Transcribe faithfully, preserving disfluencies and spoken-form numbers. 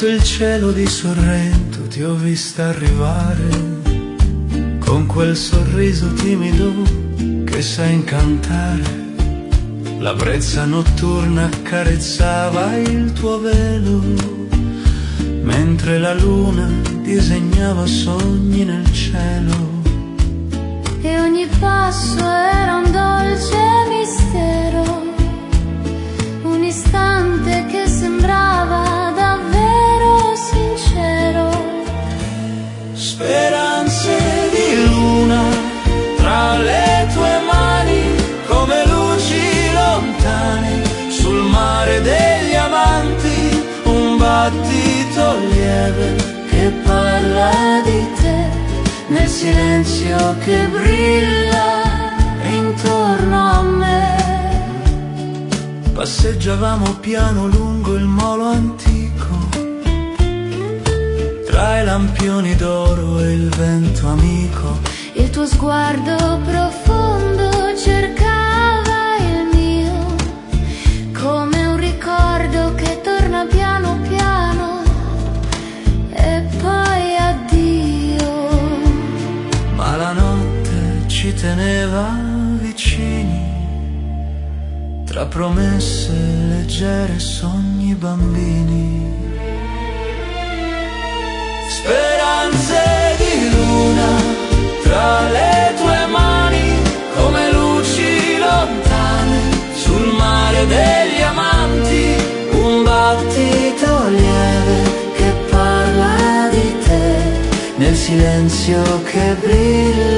Sotto il cielo di Sorrento ti ho vista arrivare, con quel sorriso timido che sa incantare. La brezza notturna accarezzava il tuo velo, mentre la luna disegnava sogni nel cielo. E ogni passo era un dolce mistero, un istante che sembrava davvero sincero. Speranze di luna tra le tue mani, come luci lontane sul mare degli amanti. Un battito lieve che parla di te, nel silenzio che brilla intorno a me. Passeggiavamo piano lungo il molo antico, tra i lampioni d'oro e il vento amico. Il tuo sguardo profondo cercava il mio, come un ricordo che torna piano piano e poi addio. Ma la notte ci teneva vicini, tra promesse leggere, sogni bambini. Speranze di luna tra le tue mani, come luci lontane sul mare degli amanti. Un battito lieve che parla di te, nel silenzio che brilla